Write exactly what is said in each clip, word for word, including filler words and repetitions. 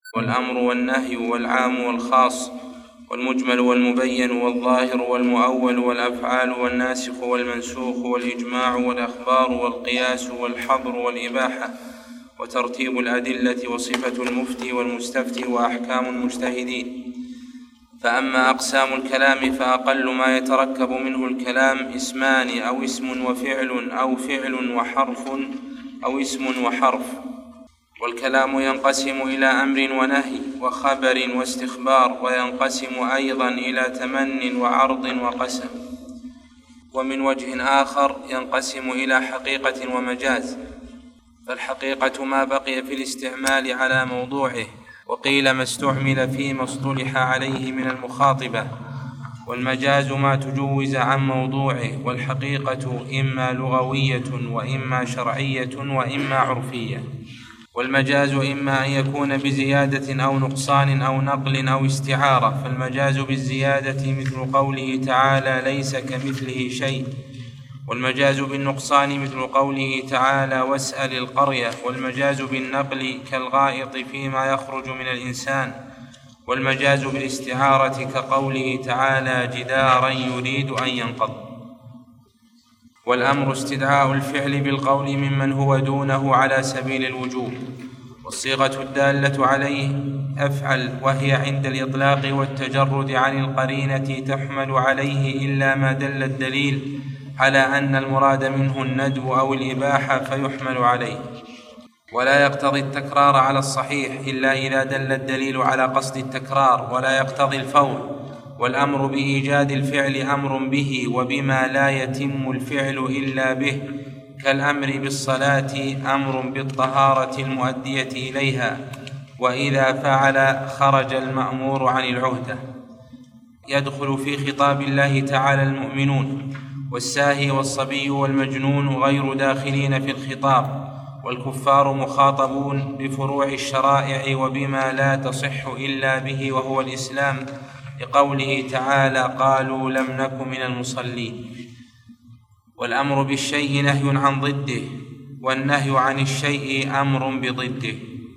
والأمر والنهي والعام والخاص والمجمل والمبين والظاهر والمؤول والأفعال والناسخ والمنسوخ والإجماع والأخبار والقياس والحظر والإباحة وترتيب الأدلة وصفة المفتي والمستفتي وأحكام المجتهدين. فأما أقسام الكلام فأقل ما يتركب منه الكلام اسمان أو اسم وفعل أو فعل وحرف أو اسم وحرف. والكلام ينقسم إلى أمر ونهي وخبر واستخبار، وينقسم أيضا إلى تمن وعرض وقسم. ومن وجه آخر ينقسم إلى حقيقة ومجاز، فالحقيقة ما بقي في الاستعمال على موضوعه، وقيل ما استعمل فيما اصطلح عليه من المخاطبة. والمجاز ما تجوز عن موضوعه، والحقيقة إما لغوية وإما شرعية وإما عرفية. والمجاز إما أن يكون بزيادة أو نقصان أو نقل أو استعارة، فالمجاز بالزيادة مثل قوله تعالى ليس كمثله شيء، والمجاز بالنقصان مثل قوله تعالى واسأل القرية، والمجاز بالنقل كالغائط فيما يخرج من الإنسان، والمجاز بالاستعارة كقوله تعالى جدارا يريد أن ينقض. والأمر استدعاء الفعل بالقول ممن هو دونه على سبيل الوجوب، والصيغة الدالة عليه أفعل، وهي عند الإطلاق والتجرد عن القرينة تحمل عليه إلا ما دل الدليل على أن المراد منه الندب أو الإباحة فيحمل عليه. ولا يقتضي التكرار على الصحيح إلا إذا دل الدليل على قصد التكرار، ولا يقتضي الفور. والأمر بإيجاد الفعل أمر به وبما لا يتم الفعل إلا به، كالأمر بالصلاة أمر بالطهارة المؤدية إليها، وإذا فعل خرج المأمور عن العهدة. يدخل في خطاب الله تعالى المؤمنون، والساهي والصبي والمجنون غير داخلين في الخطاب، والكفار مخاطبون بفروع الشرائع وبما لا تصح إلا به وهو الإسلام، لقوله تعالى قالوا لم نك من المصلين. والأمر بالشيء نهي عن ضده، والنهي عن الشيء أمر بضده.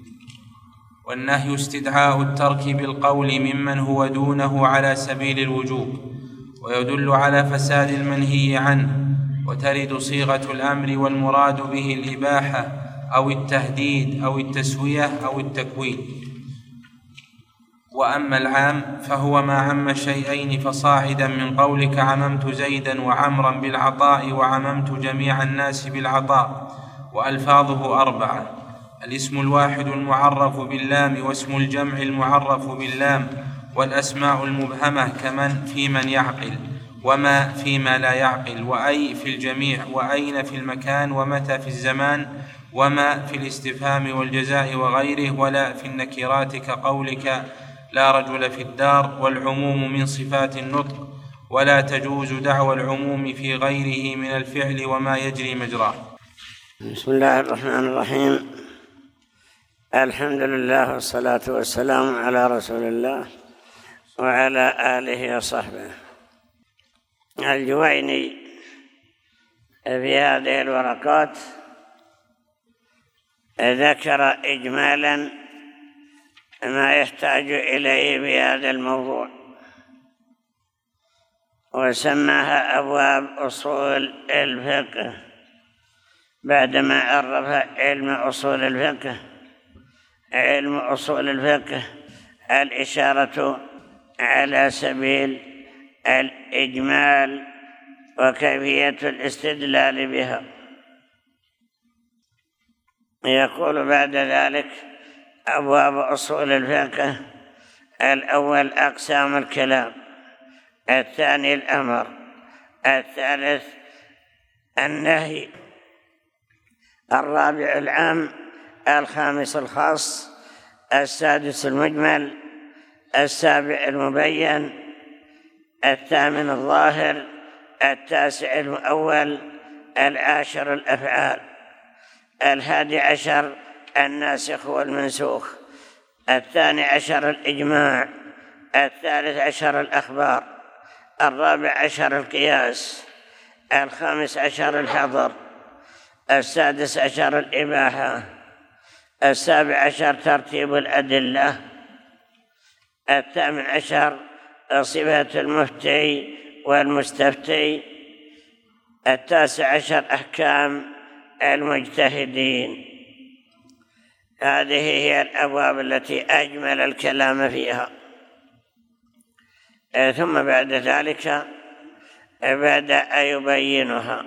والنهي استدعاء الترك بالقول ممن هو دونه على سبيل الوجوب، ويدل على فساد المنهي عنه. وترد صيغة الأمر والمراد به الإباحة أو التهديد أو التسوية أو التكوين. وأما العام فهو ما عم شيئين فصاعدا، من قولك عممت زيدا وعمرا بالعطاء وعممت جميع الناس بالعطاء. وألفاظه أربعة: الاسم الواحد المعرف باللام، واسم الجمع المعرف باللام، والأسماء المبهمة كمن في من يعقل، وما فيما لا يعقل، وأي في الجميع، وأين في المكان، ومتى في الزمان، وما في الاستفهام والجزاء وغيره، ولا في النكرات كقولك لا رجل في الدار. والعموم من صفات النطق، ولا تجوز دعوى العموم في غيره من الفعل وما يجري مجراه. بسم الله الرحمن الرحيم. الحمد لله والصلاة والسلام على رسول الله وعلى آله وصحبه. الجويني في هذه الورقات ذكر إجمالا ما يحتاج إليه في هذا الموضوع، وسماها أبواب أصول الفقه بعدما عرف علم أصول الفقه. علم أصول الفقه الإشارة على سبيل الإجمال وكيفية الاستدلال بها. يقول بعد ذلك أبواب أصول الفقه: الأول أقسام الكلام، الثاني الأمر، الثالث النهي، الرابع العام، الخامس الخاص، السادس المجمل، السابع المبين، الثامن الظاهر، التاسع المؤول، العاشر الأفعال، الحادي عشر الناسخ والمنسوخ، الثاني عشر الإجماع، الثالث عشر الأخبار، الرابع عشر القياس، الخامس عشر الحظر، السادس عشر الإباحة، السابع عشر ترتيب الأدلة. الثامن عشر صفة المفتي والمستفتي. التاسع عشر أحكام المجتهدين. هذه هي الأبواب التي أجمل الكلام فيها. ثم بعد ذلك بدأ يبينها.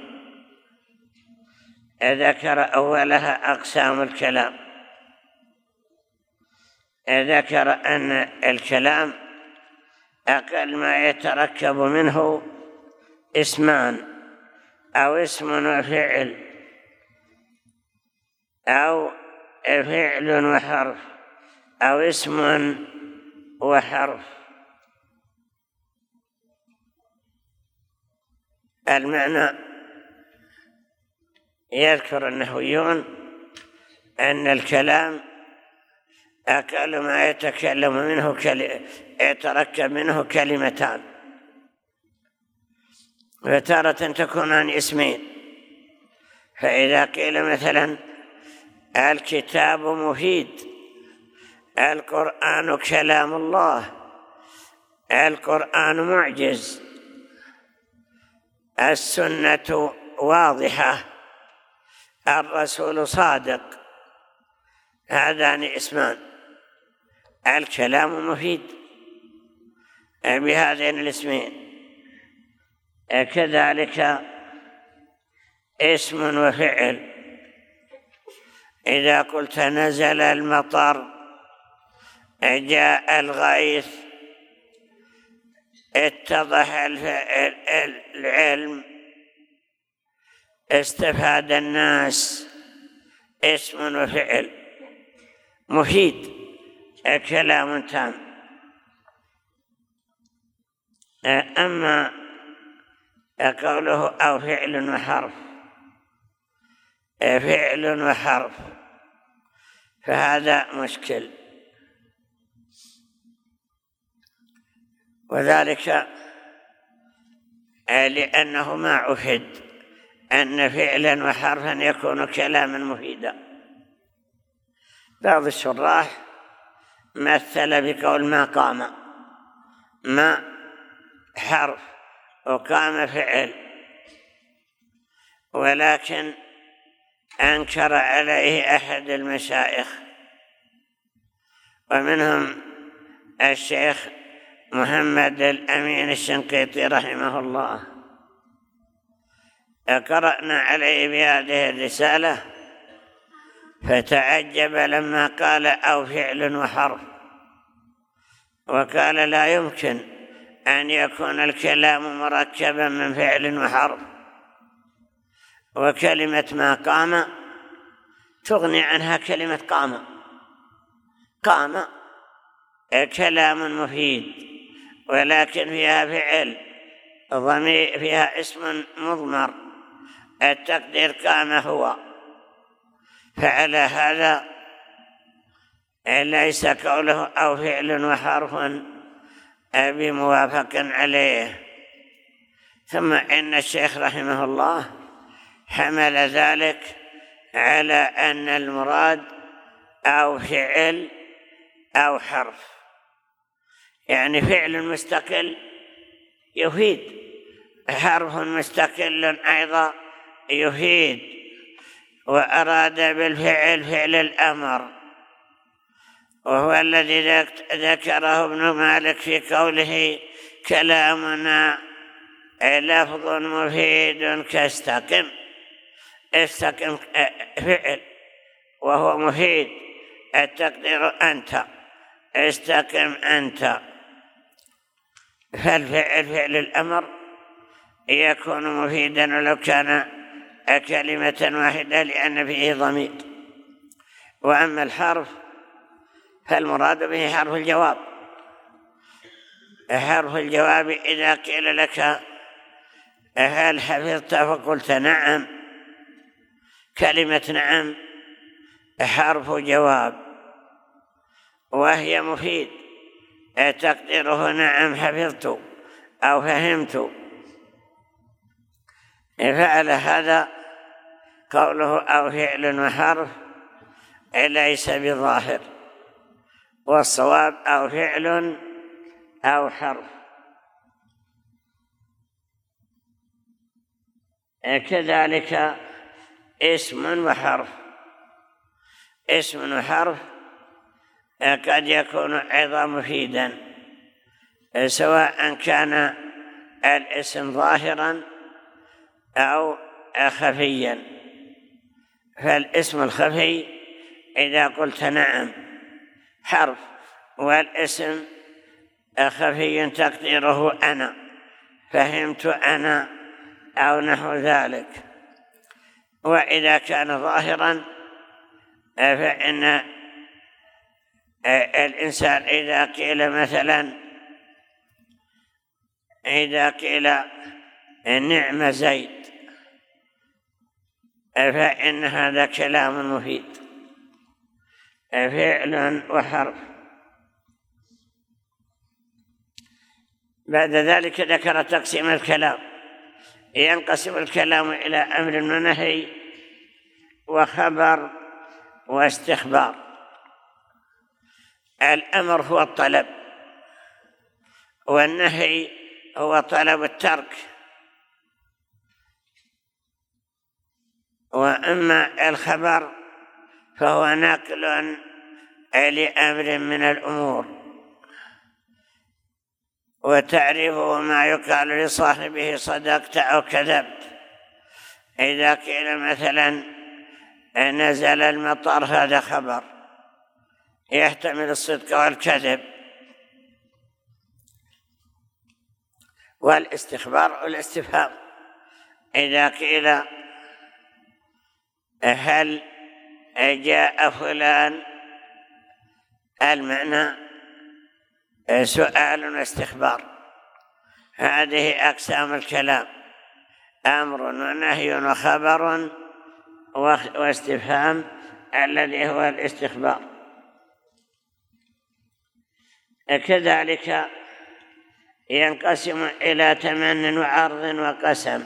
ذكر أولها أقسام الكلام. ذكر أن الكلام أقل ما يتركب منه اسمان أو اسم وفعل أو فعل وحرف أو اسم وحرف. المعنى يذكر النحويون أن الكلام أقل ما يتكلم منه كل... يتركب منه كلمتان، فتارة تكونان اسمين. فإذا قيل مثلا الكتاب مفيد، القرآن كلام الله، القرآن معجز، السنة واضحة، الرسول صادق، هذان اسمان. الكلام مفيد بهذين الاسمين. كذلك اسم وفعل. إذا قلت نزل المطر، جاء الغيث، اتضح العلم، استفاد الناس، اسم وفعل مفيد، كلام تام. أما قوله أو فعل وحرف، فعل وحرف فهذا مشكل، وذلك لأنه ما عهد أن فعلا وحرفا يكون كلاما مفيدا. بعض الشراح مثل بقول ما قام، ما حرف وقام فعل، ولكن أنكر عليه أحد المشايخ ومنهم الشيخ محمد الأمين الشنقيطي رحمه الله. قرأنا عليه بهذه الرسالة فتعجب لما قال أو فعل وحرف، وقال لا يمكن أن يكون الكلام مركبا من فعل وحرف، وكلمة ما قام تغني عنها كلمة قام. قام كلام مفيد، ولكن فيها فعل ضمير، فيها اسم مضمر، التقدير قام هو. فعلى هذا ليس قوله أو فعل وحرف بموافق عليه. ثم إن الشيخ رحمه الله حمل ذلك على أن المراد أو فعل أو حرف، يعني فعل مستقل يفيد، حرف مستقل أيضا يفيد، وأراد بالفعل فعل الأمر، وهو الذي ذكره ابن مالك في قوله كلامنا لفظ مفيد كاستقم. استقم فعل وهو مفيد، التقدير أنت، استقم أنت. فالفعل فعل الأمر يكون مفيدا ولو كان كلمة واحدة لأن فيه ضمير. وأما الحرف فالمراد به حرف الجواب. حرف الجواب إذا قيل لك هل حفظت فقلت نعم، كلمة نعم حرف جواب وهي مفيد، تقديره نعم حفظت أو فهمت. فعل هذا قوله أو فعل وحرف ليس بظاهر، والصواب أو فعل أو حرف. كذلك اسم وحرف. اسم وحرف قد يكون أيضا مفيدا، سواء كان الاسم ظاهرا أو خفيا. فالاسم الخفي إذا قلت نعم حرف، والاسم خفي تقديره أنا، فهمت أنا أو نحو ذلك. وإذا كان ظاهرا فإن الإنسان إذا قيل مثلا إذا قيل نعم زيد فإن هذا كلام مفيد، فعل وحرف. بعد ذلك ذكر تقسيم الكلام. ينقسم الكلام إلى أمر ونهي وخبر واستخبار. الأمر هو الطلب، والنهي هو طلب الترك. وأما الخبر فهو نقل لأمر من الأمور، وتعريفه ما يقال لصاحبه صدقت أو كذبت. إذا قيل مثلا نزل المطر هذا خبر يحتمل الصدق والكذب. والاستخبار والاستفهام، إذا قيل هل جاء فلان، المعنى سؤال واستخبار. هذه أقسام الكلام: أمر ونهي وخبر واستفهام، الذي هو الاستخبار. كذلك ينقسم إلى تمن وعرض وقسم.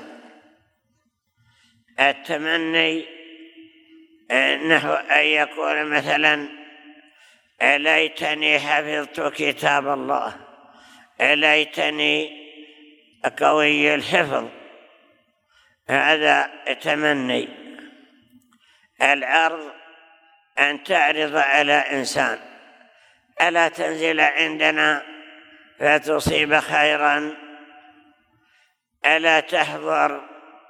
التمني نحو أن يقول مثلا ليتني حفظت كتاب الله، ليتني قوي الحفظ، هذا تمني. العرض أن تعرض على إنسان: ألا تنزل عندنا فتصيب خيرا، ألا تحضر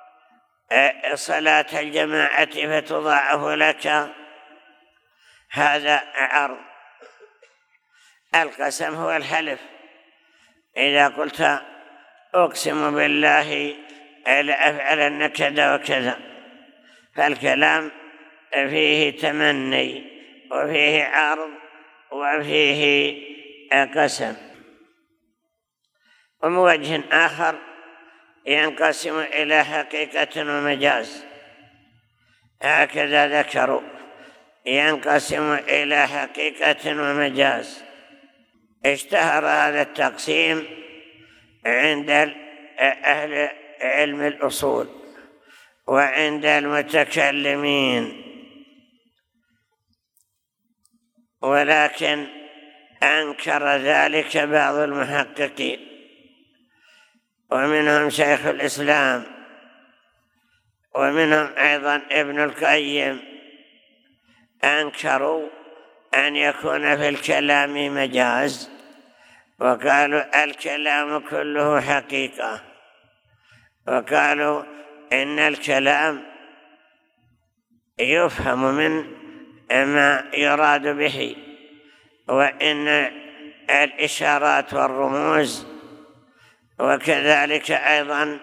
صلاة الجماعة فتضاعف لك، هذا عرض. القسم هو الحلف. إذا قلت أقسم بالله لأفعلن كذا وكذا، فالكلام فيه تمني وفيه عرض وفيه قسم. ومن وجه آخر ينقسم إلى حقيقة ومجاز، هكذا ذكروا: ينقسم إلى حقيقة ومجاز. اشتهر هذا التقسيم عند أهل علم الأصول وعند المتكلمين، ولكن أنكر ذلك بعض المحققين، ومنهم شيخ الإسلام، ومنهم أيضا ابن القيم، أنكروا أن يكون في الكلام مجاز، وقالوا الكلام كله حقيقة، وقالوا إن الكلام يفهم من ما يراد به، وإن الإشارات والرموز وكذلك أيضا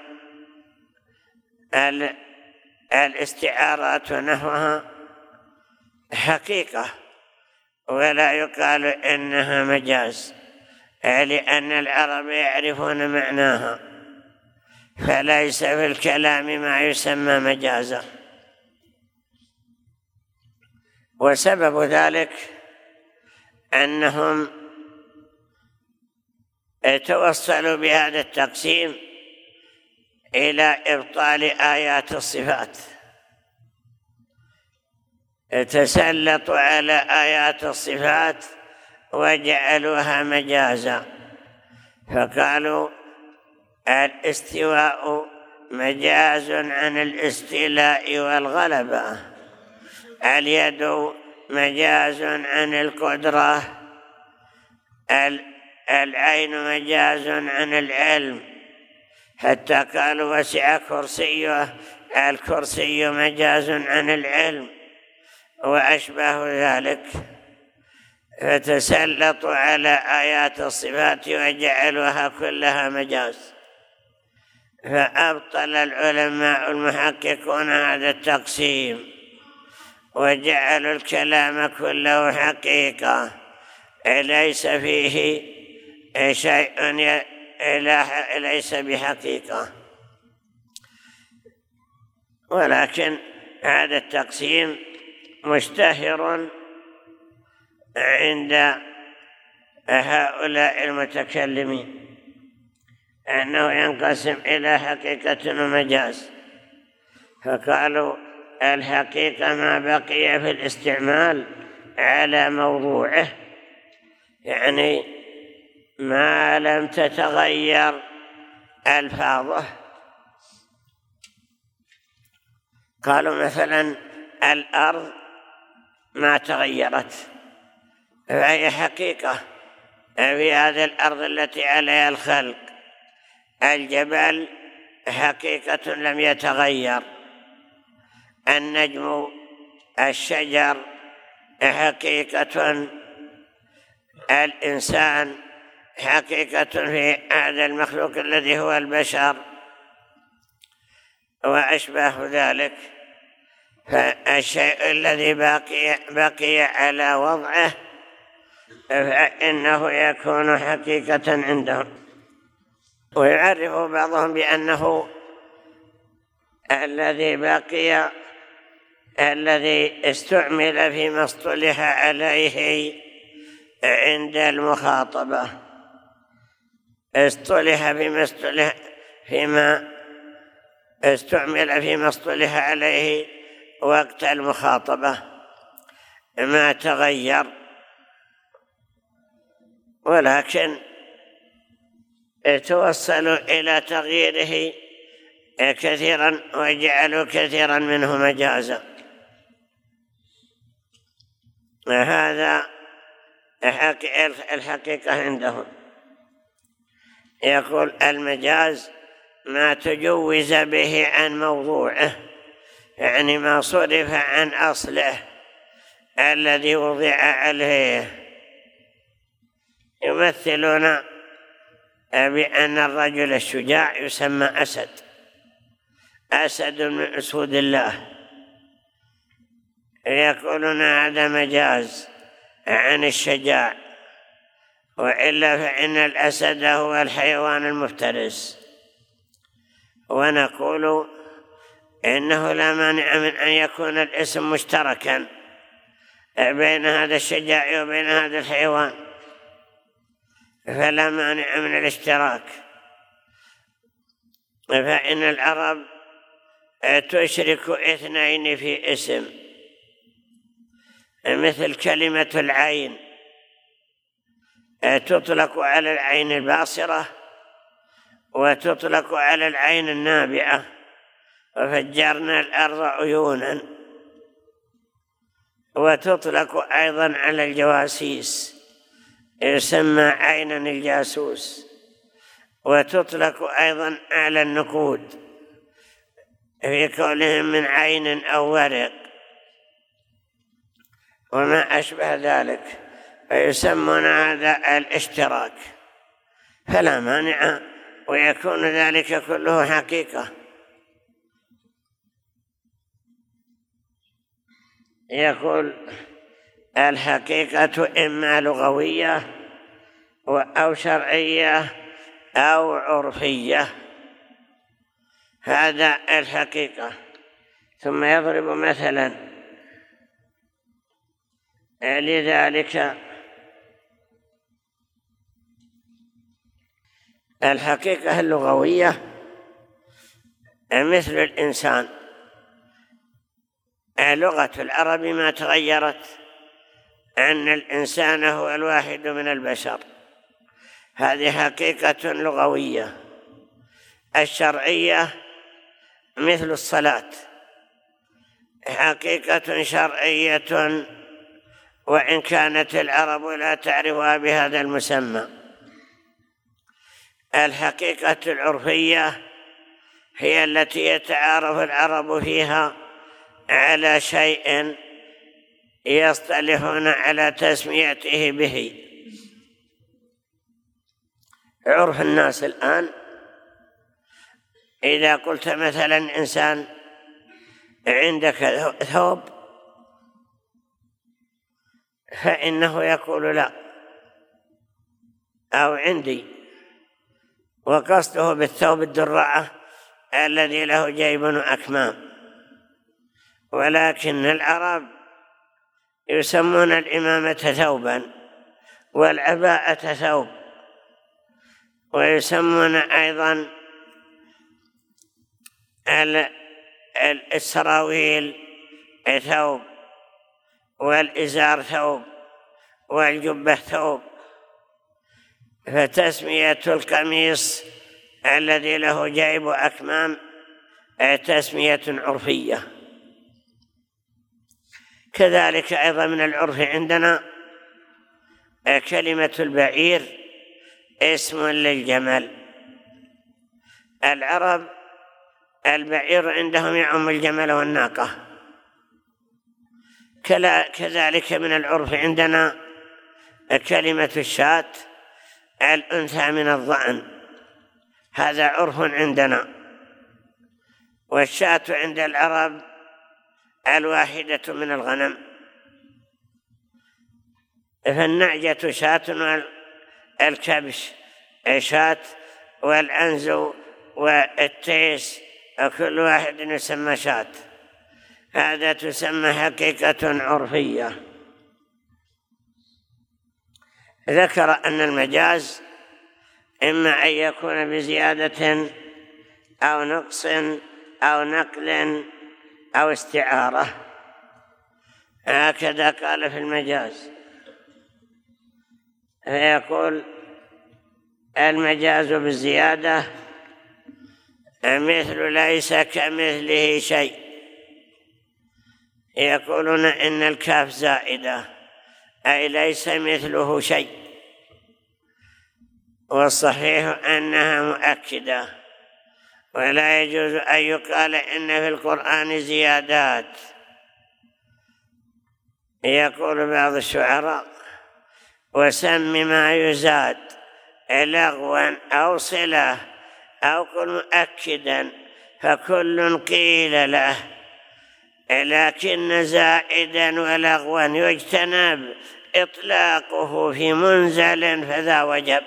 الاستعارات ونحوها حقيقة، ولا يقال إنها مجاز، لأن العرب يعرفون معناها، فليس في الكلام ما يسمى مجازا. وسبب ذلك أنهم توصلوا بهذا التقسيم إلى إبطال آيات الصفات، تسلطوا على آيات الصفات وجعلوها مجازا، فقالوا الاستواء مجاز عن الاستيلاء والغلبة، اليد مجاز عن القدرة، العين مجاز عن العلم، حتى قالوا وسع كرسيه الكرسي مجاز عن العلم وأشبه ذلك. فتسلطوا على آيات الصفات وجعلوها كلها مجاز، فأبطل العلماء المحققون هذا التقسيم وجعلوا الكلام كله حقيقة ليس فيه شيء ليس بحقيقة. ولكن هذا التقسيم مشتهر عند هؤلاء المتكلمين، أنه ينقسم إلى حقيقة ومجاز، فقالوا الحقيقة ما بقي في الاستعمال على موضوعه، يعني ما لم تتغير ألفاظه. قالوا مثلا الأرض ما تغيرت، فهي حقيقة في هذه الأرض التي عليها الخلق. الجبل حقيقة لم يتغير، النجم، الشجر حقيقة، الإنسان حقيقة في هذا المخلوق الذي هو البشر وأشبه ذلك. فالشيء الذي باقي, باقي على وضعه فإنه يكون حقيقة عندهم. ويعرف بعضهم بأنه الذي بقي الذي استعمل فيما اصطلح عليه عند المخاطبة، اصطلح فيما اصطلح فيما استعمل فيما اصطلح عليه وقت المخاطبة ما تغير، ولكن توصلوا إلى تغييره كثيرا وجعلوا كثيرا منه مجازا. هذا الحقيقة عندهم. يقول المجاز ما تجوز به عن موضوعه، يعني ما صرف عن أصله الذي وضع عليه. يمثلون بأن الرجل الشجاع يسمى أسد، أسد من أسود الله، يقولون هذا مجاز عن الشجاع، وإلا فإن الأسد هو الحيوان المفترس. ونقول إنه لا مانع من أن يكون الاسم مشتركا بين هذا الشجاع وبين هذا الحيوان، فلا مانع من الاشتراك. فإن العرب تشرك اثنين في اسم، مثل كلمة العين تطلق على العين الباصرة وتطلق على العين النابعة، وفجرنا الأرض عيونا، وتطلق أيضا على الجواسيس يسمى عينا الجاسوس، وتطلق أيضا على النقود في قولهم من عين أو ورق وما أشبه ذلك، فيسمون هذا الاشتراك، فلا مانع ويكون ذلك كله حقيقة. يقول الحقيقة إما لغوية أو شرعية أو عرفية، هذا الحقيقة. ثم يضرب مثلا لذلك الحقيقة اللغوية مثل الإنسان، لغة العرب ما تغيرت، أن الإنسان هو الواحد من البشر، هذه حقيقة لغوية. الشرعية مثل الصلاة حقيقة شرعية، وإن كانت العرب لا تعرفها بهذا المسمى. الحقيقة العرفية هي التي يتعارف العرب فيها على شيء يصطلحون على تسميته به. عرف الناس الآن إذا قلت مثلا إنسان عندك ثوب فإنه يقول لا، أو عندي، وقصده بالثوب الدرعة الذي له جيب وأكمام. ولكن العرب يسمون الإمامة ثوبا والعباءة ثوب، ويسمون أيضا السراويل ثوب، والإزار ثوب، والجبة ثوب. فتسمية القميص الذي له جيب وأكمام تسمية عرفية. كذلك أيضا من العرف عندنا كلمة البعير اسم للجمل. العرب البعير عندهم يعم الجمل والناقة. كذلك من العرف عندنا كلمة الشاة الأنثى من الضأن، هذا عرف عندنا. والشاة عند العرب الواحدة من الغنم، فالنعجة شاة، والكبش شاة، والأنز والتيس كل واحد يسمى شاة. هذا تسمى حقيقة عرفية. ذكر أن المجاز إما أن يكون بزيادة أو نقص أو نقل أو استعارة، هكذا قال في المجاز. فيقول المجاز بالزيادة مثل ليس كمثله شيء. يقولون إن الكاف زائدة، أي ليس مثله شيء، والصحيح أنها مؤكدة، ولا يجوز أن يقال إن في القرآن زيادات. يقول بعض الشعراء وسم ما يزاد لغوا أو صلة أو قل مؤكدا فكل قيل له، لكن زائدا ولغوا يجتنب إطلاقه في منزل فذا وجب.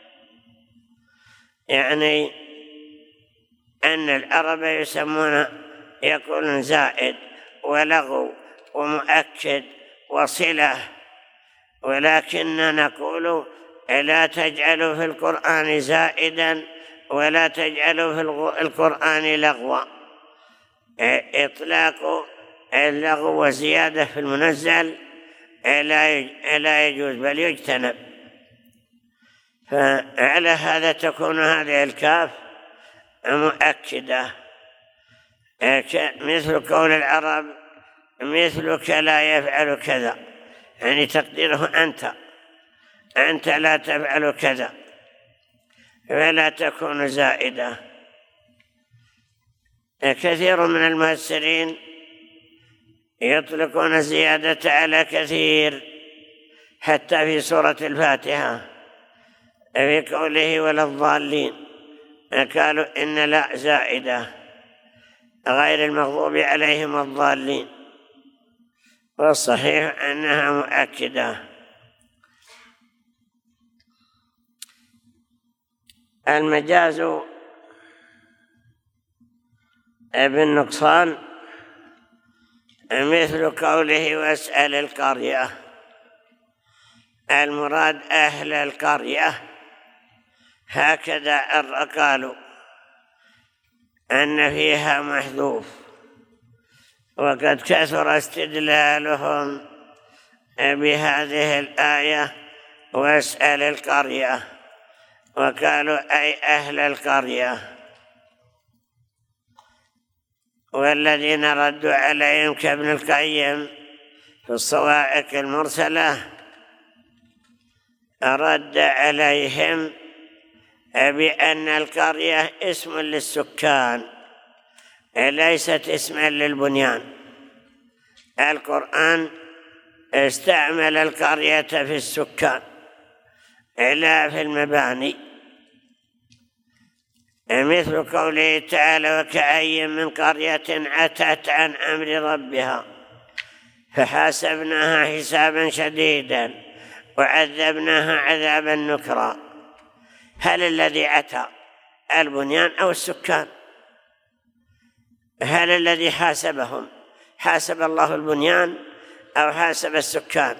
يعني أن العرب يسمون يقولون زائد ولغو ومؤكد وصلة، ولكن نقول لا تجعلوا في القرآن زائدا ولا تجعلوا في القرآن لغوا. إطلاق اللغو وزيادة في المنزل لا يجوز بل يجتنب. فعلى هذا تكون هذه الكاف مؤكدة، مثل قول العرب مثلك لا يفعل كذا، يعني تقديره أنت أنت لا تفعل كذا، فلا تكون زائدة. كثير من المفسرين يطلقون الزيادة على كثير، حتى في سورة الفاتحة في قوله ولا الضالين قالوا إن لا زائدة غير المغضوب عليهم الضالين، والصحيح أنها مؤكدة. المجاز بالنقصان مثل قوله واسأل القرية، المراد أهل القرية. هكذا قالوا أن فيها محذوف، وقد كثر استدلالهم بهذه الآية واسأل القرية، وقالوا أي أهل القرية، والذين ردوا عليهم كابن القيم في الصواعق المرسلة رد عليهم بأن القرية اسم للسكان ليست اسما للبنيان. القرآن استعمل القرية في السكان لا في المباني، مثل قوله تعالى وكأي من قرية عتت عن أمر ربها فحاسبناها حسابا شديدا وعذبناها عذابا نكرا. هل الذي عتى البنيان أو السكان؟ هل الذي حاسبهم حاسب الله البنيان أو حاسب السكان؟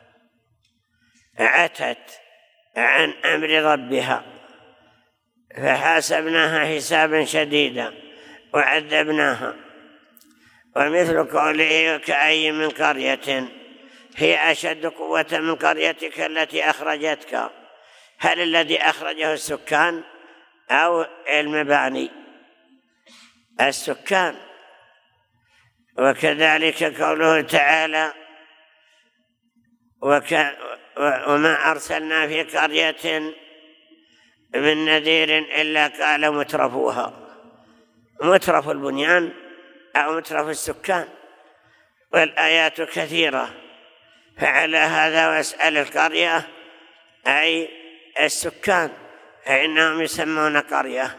عتت عن أمر ربها فحاسبناها حسابا شديدا وعذبناها. ومثل قوله وكأي من قرية هي أشد قوة من قريتك التي أخرجتك. هل الذي أخرجه السكان أو المباني؟ السكان. وكذلك قوله تعالى وما أرسلنا في قرية من نذير إلا قال مترفوها. مترف البنيان أو مترف السكان، والآيات كثيرة. فعلى هذا واسأل القرية أي السكان، فإنهم يسمون قرية.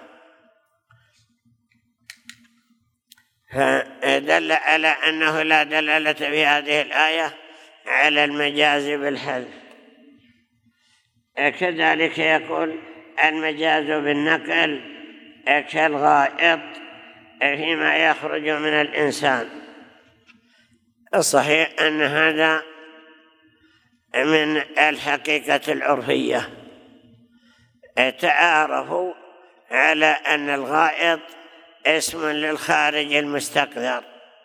فدل على أنه لا دلالة في هذه الآية على المجاز بالحذف. كذلك يقول المجاز بالنقل كالغائط فيما يخرج من الإنسان. الصحيح أن هذا من الحقيقة العرفية، تعارفوا على أن الغائط اسم للخارج المستقذر،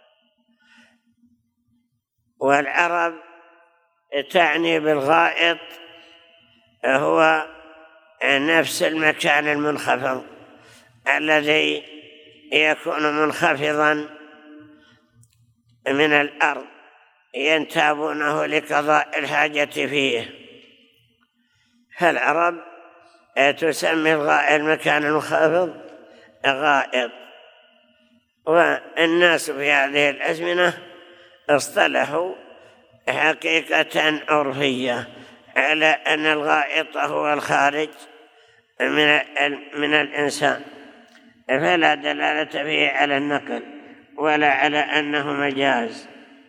والعرب تعني بالغائط هو نفس المكان المنخفض الذي يكون منخفضا من الأرض ينتابونه لقضاء الحاجة فيه. فالعرب تسمي المكان المنخفض غائط. والناس في هذه الأزمنة اصطلحوا حقيقة عرفية على أن الغائط هو الخارج من من الإنسان، فلا دلالة فيه على النقل ولا على أنه مجاز.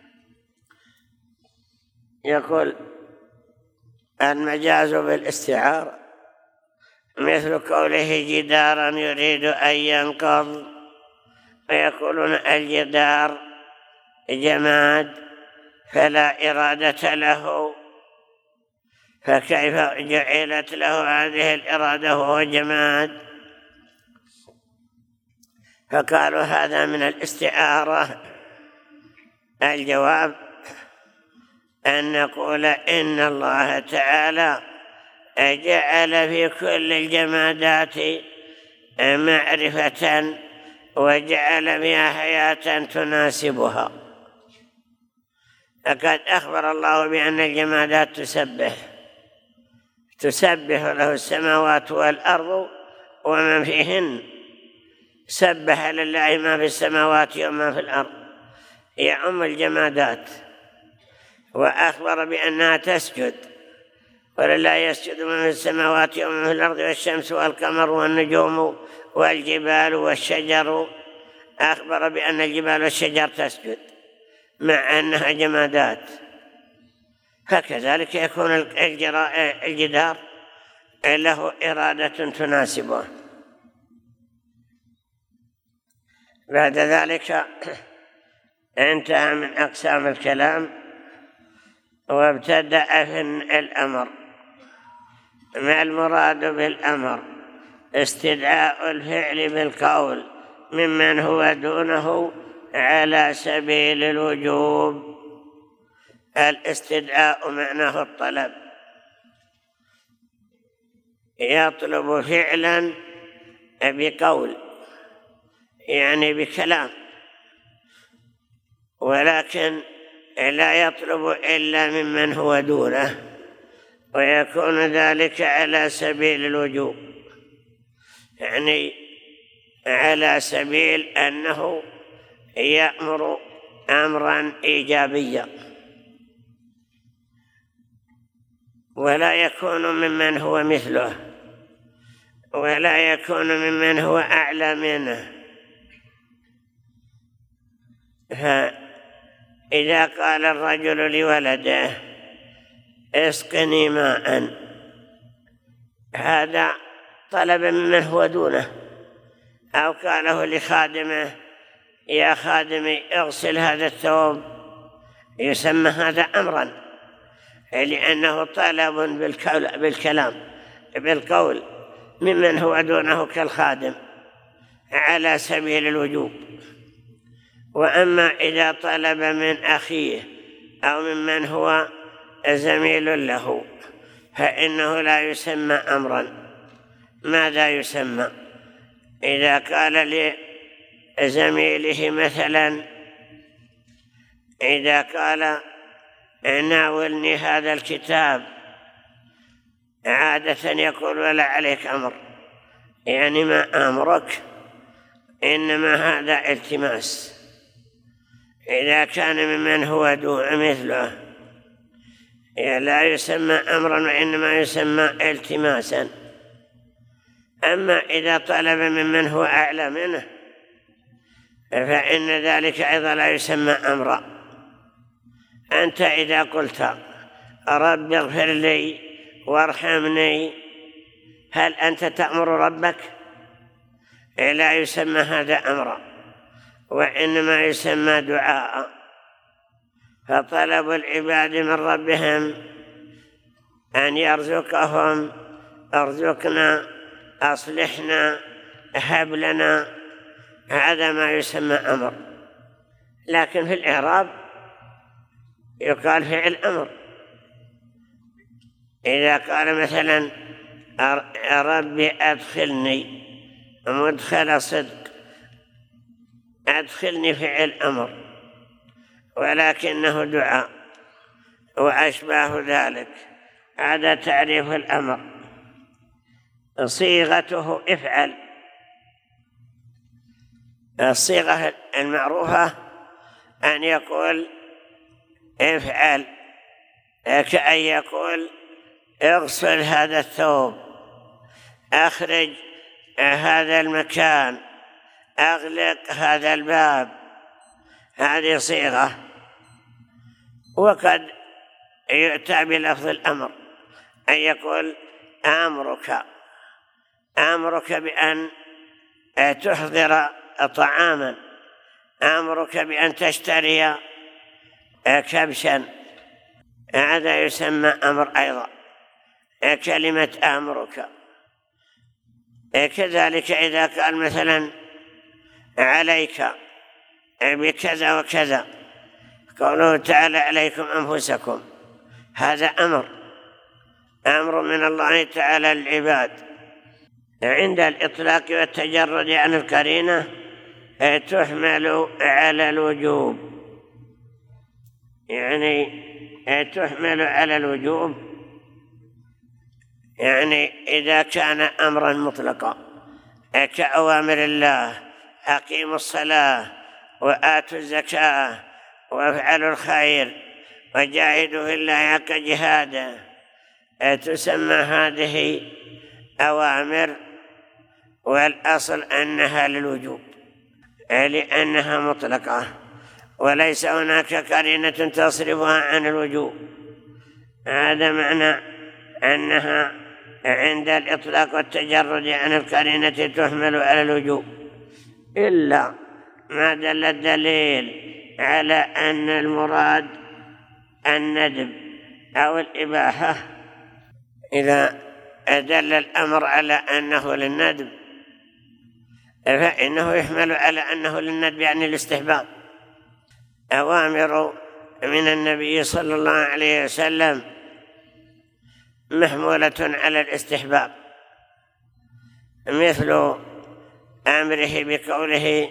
يقول المجاز بالاستعارة مثل قوله جدارا يريد أن ينقض، ويقولون الجدار جماد فلا إرادة له، فكيف جعلت له هذه الإرادة وهو جماد؟ فقالوا هذا من الاستعارة. الجواب أن نقول إن الله تعالى جعل في كل الجمادات معرفة وجعل فيها حياة تناسبها. لقد أخبر الله بأن الجمادات تسبح تسبح له السماوات والأرض ومن فيهن، سبح لله ما في السماوات وما في الأرض، يعم الجمادات. وأخبر بأنها تسجد، ولله يسجد من في السماوات ومن في الأرض والشمس والقمر والنجوم والجبال والشجر. أخبر بأن الجبال والشجر تسجد مع أنها جمادات. فكذلك يكون الجدار له إرادة تناسبه. بعد ذلك انتهى من أقسام الكلام وابتدأ في الأمر. ما المراد بالأمر؟ استدعاء الفعل بالقول ممن هو دونه على سبيل الوجوب. الاستدعاء معناه الطلب، يطلب فعلا بقول يعني بكلام، ولكن لا يطلب إلا ممن هو دونه، ويكون ذلك على سبيل الوجوب، يعني على سبيل أنه يأمر أمرا إيجابيا، ولا يكون ممن هو مثله، ولا يكون ممن هو أعلى منه. فإذا قال الرجل لولده اسقني ماء، هذا طلب ممن هو دونه، أو قاله لخادمه يا خادمي اغسل هذا الثوب، يسمى هذا أمرا، لأنه طلب بالكلام بالقول ممن هو دونه كالخادم على سبيل الوجوب. وأما إذا طلب من أخيه أو ممن هو زميل له فإنه لا يسمى أمرا. ماذا يسمى؟ إذا قال لزميله مثلا، إذا قال ناولني هذا الكتاب، عادة يقول ولا عليك أمر، يعني ما أمرك، إنما هذا التماس. إذا كان ممن هو دون مثله لا يسمى أمرا، وإنما يسمى التماسا. أما إذا طلب ممن هو أعلى منه فإن ذلك أيضا لا يسمى أمرا. أنت إذا قلت رب اغفر لي وارحمني، هل أنت تأمر ربك؟ لا يسمى هذا أمرا، وإنما يسمى دعاء. فطلب العباد من ربهم أن يرزقهم، ارزقنا، أصلحنا، هب لنا، هذا ما يسمى أمر. لكن في الإعراب يقال فعل أمر. إذا قال مثلا ربي أدخلني مدخل صدق، أدخلني فعل أمر، ولكنه دعاء وأشباه ذلك، هذا تعريف الأمر. صيغته افعل. الصيغة المعروفة أن يقول افعل، كأن يقول اغسل هذا الثوب، أخرج هذا المكان، أغلق هذا الباب، هذه صيغة. وقد يؤتى بلفظ الأمر، أن يقول أمرك، أمرك بأن تحضر طعاما، أمرك بأن تشتري كبشا، هذا يسمى أمر أيضا، كلمة أمرك. كذلك إذا قال مثلا عليك بكذا وكذا، قوله تعالى عليكم أنفسكم، هذا أمر، أمر من الله تعالى للعباد. عند الإطلاق والتجرد عن القرينة تحمل على الوجوب، يعني تحمل على الوجوب، يعني إذا كان أمرا مطلقا كأوامر الله أقيموا الصلاة وآتوا الزكاة وافعلوا الخير وجاهدوا في الله حق جهاده، تسمى هذه أوامر، والأصل أنها للوجوب لأنها مطلقة، وليس هناك قرينة تصرفها عن الوجوب. هذا معنى أنها عند الإطلاق والتجرد عن القرينة تحمل على الوجوب، إلا ما دل الدليل على أن المراد الندب أو الإباحة. إذا دل الأمر على أنه للندب فإنه يحمل على أنه للندب، يعني الاستحباب، أوامر من النبي صلى الله عليه وسلم محمولة على الاستحباب، مثل أمره بقوله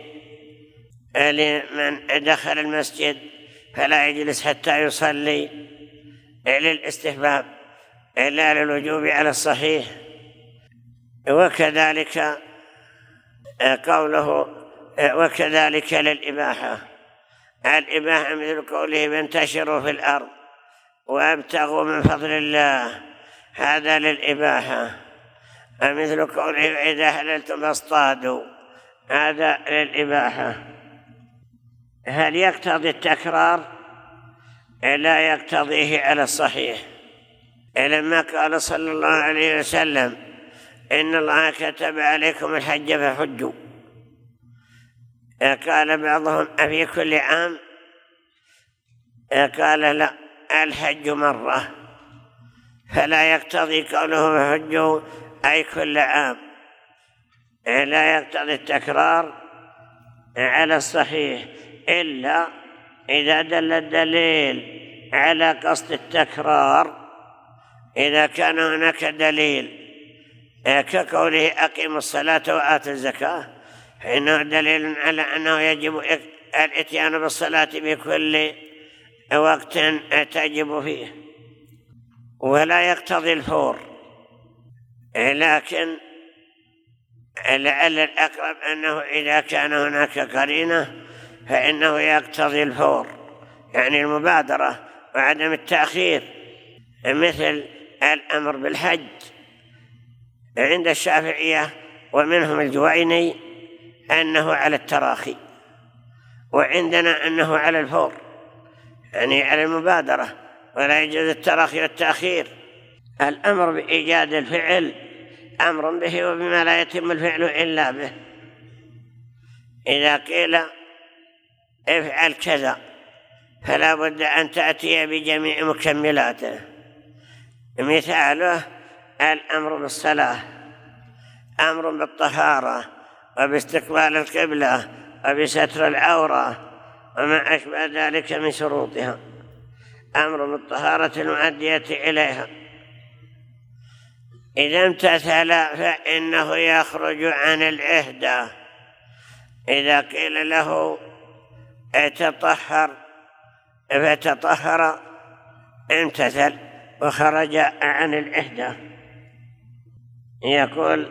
لمن دخل المسجد فلا يجلس حتى يصلي للاستحباب لا للوجوب على الصحيح. وكذلك قوله وكذلك للإباحة، الإباحة مثل قوله فانتشروا في الأرض وابتغوا من فضل الله، هذا للإباحة. مثل قوله إذا حللتم فاصطادوا، هذا للإباحة. هل يقتضي التكرار؟ لا يقتضيه على الصحيح، لما قال صلى الله عليه وسلم إن الله كتب عليكم الحج فحجوا، قال بعضهم أفي كل عام؟ قال لا، الحج مرة، فلا يقتضي قوله فحجوا أي كل عام، لا يقتضي التكرار على الصحيح إلا إذا دل الدليل على قصد التكرار. إذا كان هناك دليل كقوله أقيموا الصلاة وآتوا الزكاة، فإنه دليل على أنه يجب الاتيان بالصلاة بكل وقت تجب فيه، ولا يقتضي الفور، لكن لعل الأقرب أنه إذا كان هناك قرينة فإنه يقتضي الفور، يعني المبادرة وعدم التأخير، مثل الأمر بالحج عند الشافعية ومنهم الجويني أنه على التراخي، وعندنا أنه على الفور، يعني على المبادرة، ولا يجوز التراخي والتأخير. الأمر بإيجاد الفعل أمر به وبما لا يتم الفعل إلا به. إذا قيل افعل كذا فلا بد أن تأتي بجميع مكملاته، مثاله الأمر بالصلاة، أمر بالطهارة وباستقبال القبلة وبستر العورة وما أشبه ذلك من شروطها، أمر بالطهارة المؤدية إليها. إذا امتثل فإنه يخرج عن العهدة. إذا قيل له اتطهر فتطهر امتثل وخرج عن العهدة. يقول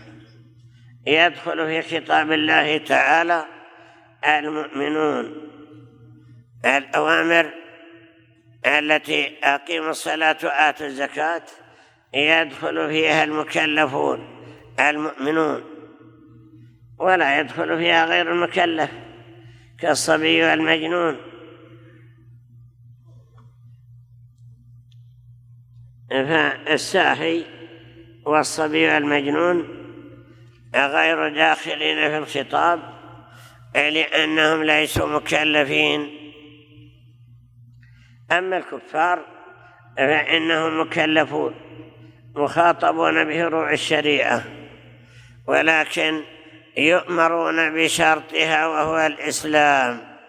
يدخل في خطاب الله تعالى المؤمنون، الأوامر التي أقيموا الصلاة وآتوا الزكاة يدخل فيها المكلفون المؤمنون، ولا يدخل فيها غير المكلف كالصبي والمجنون. فالساهي والصبي والمجنون غير داخلين في الخطاب لأنهم ليسوا مكلفين. أما الكفار فإنهم مكلفون مخاطبون بفروع الشريعة، ولكن يؤمرون بشرطها وهو الإسلام.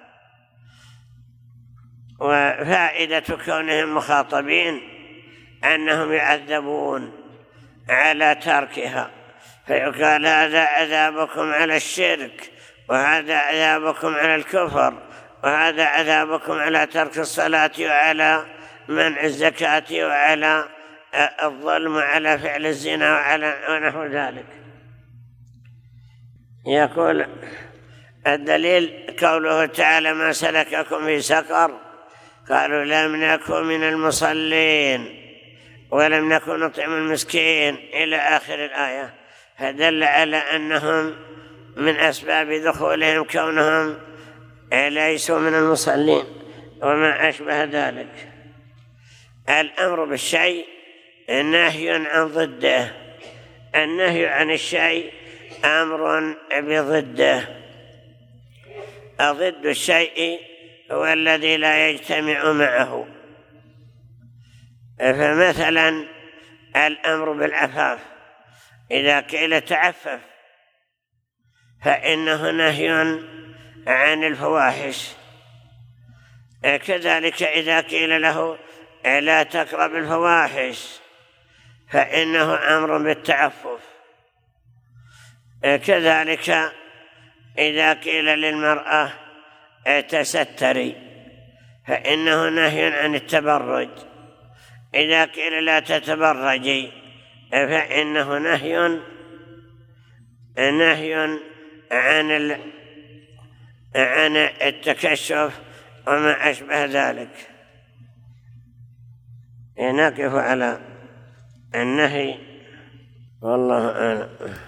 وفائدة كونهم مخاطبين أنهم يعذبون على تركها، فيقال هذا عذابكم على الشرك، وهذا عذابكم على الكفر، وهذا عذابكم على ترك الصلاة وعلى منع الزكاة وعلى الظلم وعلى فعل الزنا وعلى ونحو ذلك. يقول الدليل قوله تعالى ما سلككم في سقر؟ قالوا لم نكن من المصلين ولم نكن نطعم المسكين إلى آخر الآية، فدل على أنهم من أسباب دخولهم كونهم ليسوا من المصلين وما أشبه ذلك. الأمر بالشيء نهي عن ضده، النهي عن الشيء أمر بضده. ضد الشيء هو الذي لا يجتمع معه. فمثلا الأمر بالعفاف، إذا قيل تعفف فإنه نهي عن الفواحش، كذلك إذا قيل له لا تقرب الفواحش فإنه أمر بالتعفف. كذلك إذا قيل للمرأة تستري فإنه نهي عن التبرج. إذا قيل لا تتبرجي فإنه نهي نهي عن عن التكشف وما أشبه ذلك. نقف على النهي والله أعلم.